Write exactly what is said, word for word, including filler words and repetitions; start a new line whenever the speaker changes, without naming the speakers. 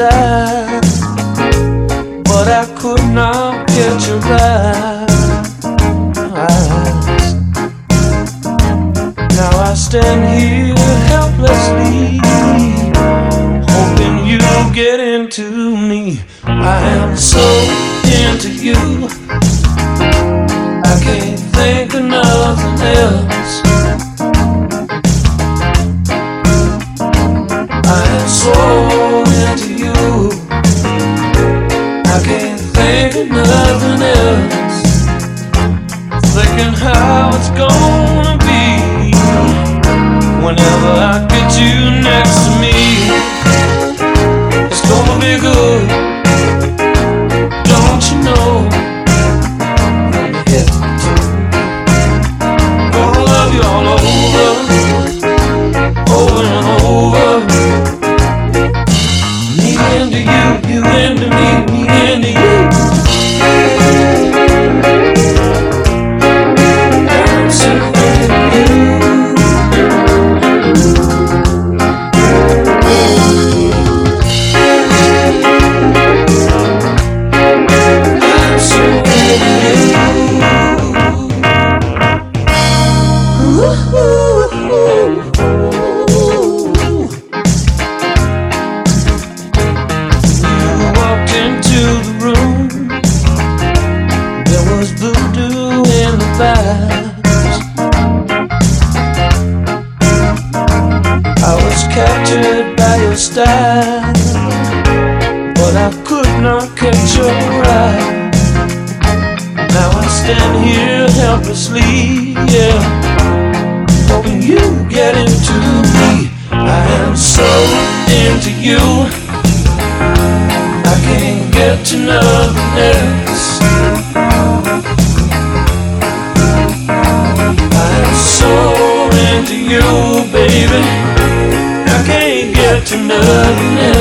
side, but I could not get your eyes. Now I stand here helplessly, hoping you'll get into me. I am so into you, I can't think of nothing else. I am so into you, I can't think of nothing else. Thinking how it's gonna be whenever I get you next to me. It's gonna be good, don't you know? From your head to toe, gonna love you all over, over and over. Me into you, you into me, me into you. I'm so into you. I'm so into you. Ooh. Voodoo in the vibes. I was captured by your style, but I could not catch your eye. Now I stand here helplessly, yeah, hoping you get into me. I am so into you, I can't get to nothing else. I'm so into you, baby, I can't get to nothing else.